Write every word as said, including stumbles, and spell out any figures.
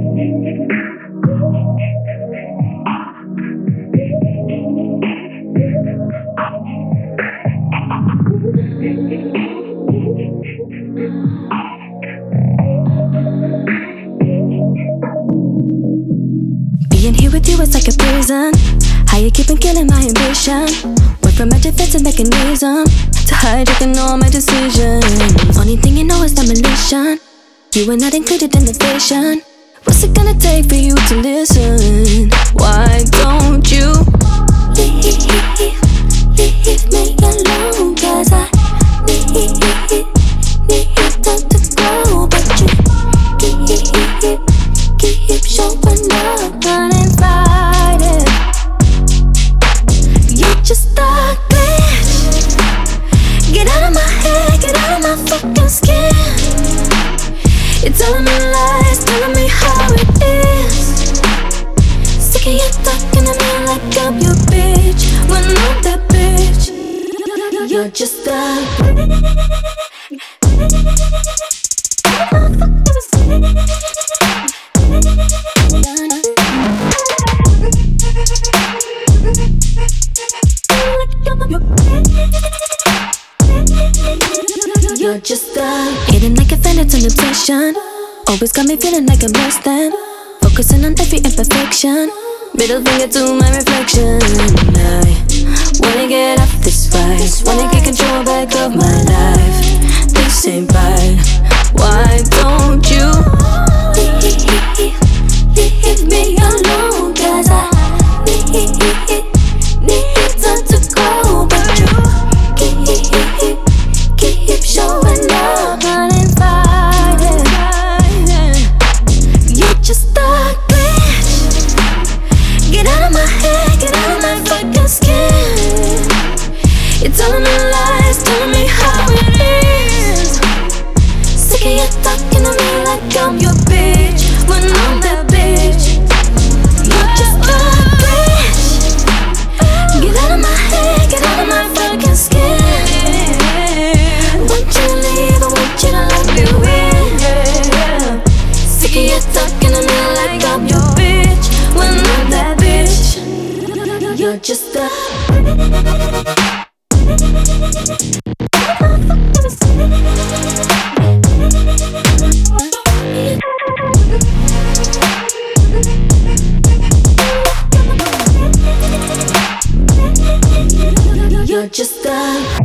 Being here with you is like a prison. How you keep on killing my ambition? Went from a defensive mechanism to hijacking all my decisions. Only thing you know is demolition. You are not included in the vision. What's it gonna take for you to listen? Why don't you leave, leave me alone? Cause I need, need time to grow. But you keep, keep showing up uninvited. You're just a glitch. Get out of my head, get out of my fucking skin. You're telling me lies, telling me how it is. Sick of you talking to me like I'm your bitch, when I'm that bitch. You're just a You're just a hidden like a phantom obsession. Always got me feeling like I'm less than. Focusing on every imperfection. Middle finger to my reflection. I wanna get off this fight. Wanna get control back of my life. This ain't right. Why don't you leave, leave me alone? Cause I need, need time to grow. But you keep, keep showing up uninvited. You're just a glitch. Get out of my head, get out of my fucking skin. You're telling me lies, telling me how it is. Sick of you talking to me like I'm your bitch, when I'm that bitch. You're just a glitch. Get out of my head, get out of my fucking skin. Want you to leave, I want you to let me win. Sick of you talking to me like I'm your bitch, when I'm that bitch. You're just a You're just a